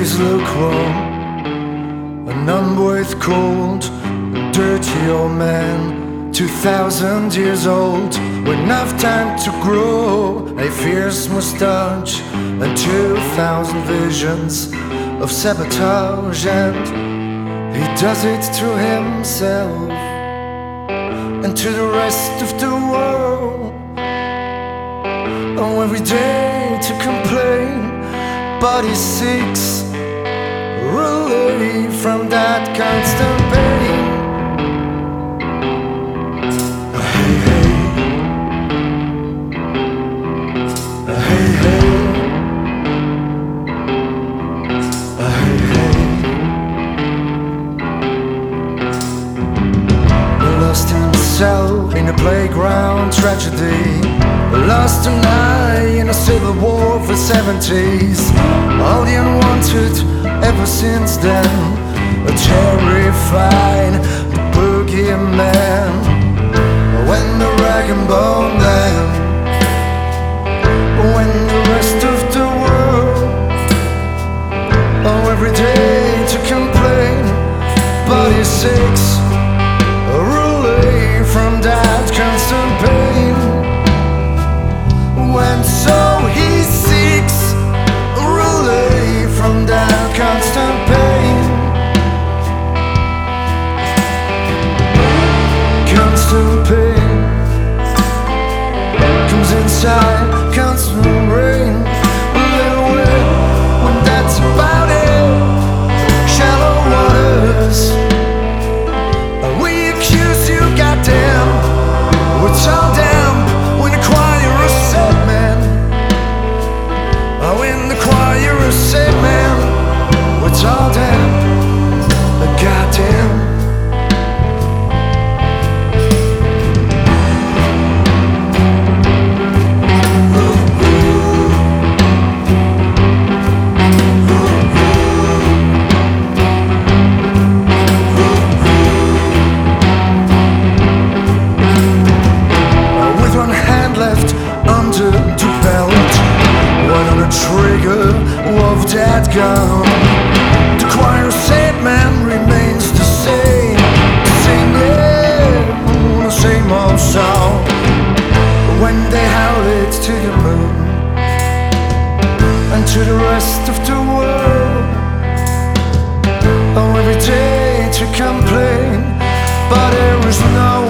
days look warm and numb with cold. A dirty old man, 2,000 years old, with enough time to grow a fierce mustache and 2,000 visions of sabotage. And he does it to himself and to the rest of the world. Oh, every day to complain, but he seeks relief from that constant pain. Hey, hey, hey, hey, hey, hey. Lost himself in a playground tragedy, lost an eye in a civil war for 70s. All the unwanted ever since then, a terrified boogeyman. When the rag and bone land, when the rest of the world, oh, every day to complain, but he seeks a relief from that constant pain. When so he seeks relief from that constant pain. Constant pain comes inside, constant rain. A little wet when that's about it. Shallow waters, we accuse you, goddamn. It's all damn when the choir is said, man. Oh, in the choir is said, man. It's all damn, goddamn. With one hand left under the belt, one on the trigger of that gun. The choir said man remains the same, singing the same old song. When they howl it to the moon and to the rest of the world. Oh, every day to complain, but there is no